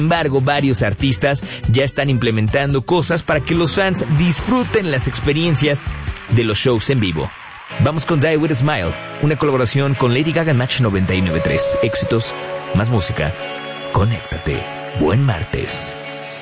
embargo, varios artistas ya están implementando cosas para que los fans disfruten las experiencias de los shows en vivo. Vamos con Die With A Smile, una colaboración con Lady Gaga en Match 99.3. Éxitos, más música. Conéctate. Buen martes.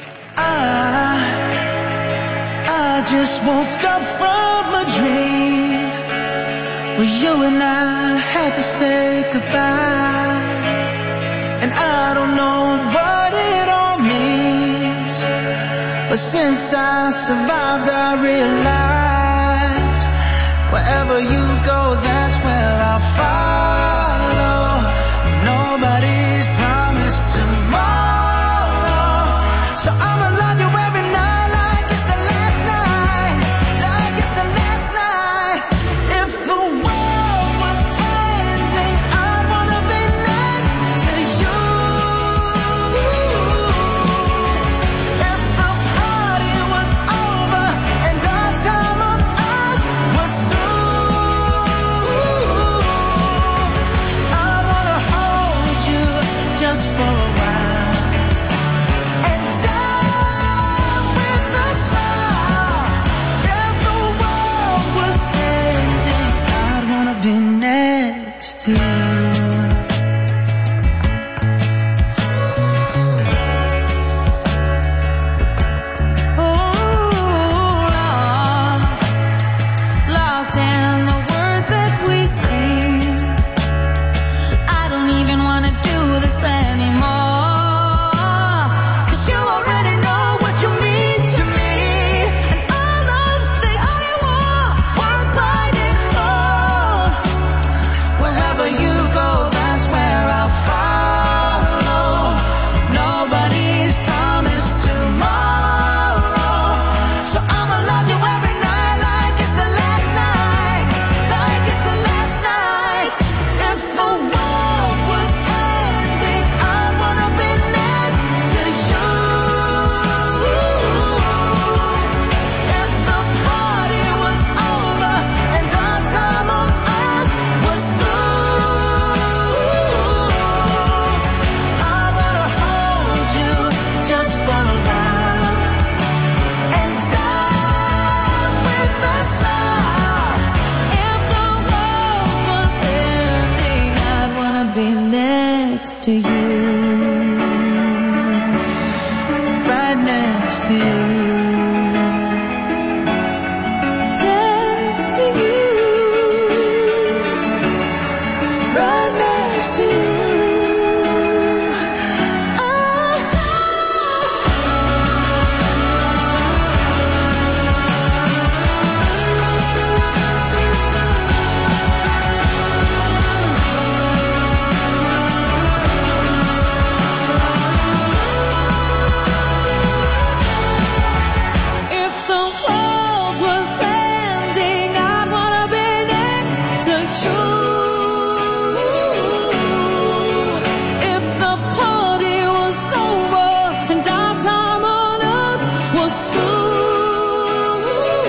I just woke up from a dream where you and I had to say goodbye, and I don't know what it all means, but since I survived I realized wherever you go, that's where I'll follow. Nobody's promised tomorrow, so I'ma love you every night like it's the last night, like it's the last night. If the world was ending, I'd wanna be next to you. If the party was over and our time on earth was through, I'd wanna hold you just for a while and die with a smile. If the world was ending, I'd wanna be next to you. Lost in the words that we sing. I don't even wanna do this anymore, 'cause you already know what you mean to me, and all those things I want worth fighting for. Wherever you go, that's where I'll follow. Nobody's promised tomorrow, so I'ma love you every night like it's the last night, like it's the last night. If the world was ending, I'd wanna be next to you. If the party was over and our time on earth was through, I'd wanna hold you just for a while and die with a smile. If the world was ending, I'd wanna be next to you, right next to you, next to you, right next to you. If the world was ending, I'd wanna be next to you. If the party was over and our time on earth was through,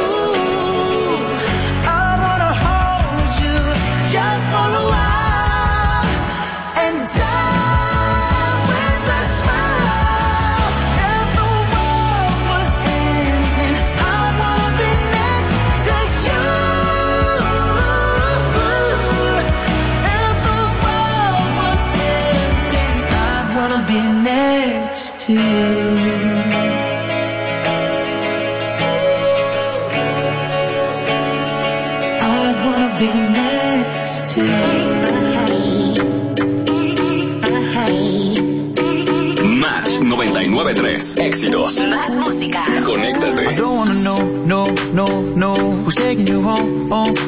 I wanna hold you just for a while and die with a smile. If the world was ending, I'd wanna be next to you. If the world was ending, I'd wanna be next to you. I'd wanna be next to you. Match 99.3. Éxitos. Más música. Conéctate. I don't wanna know, no, no, no, who's taking you home, home,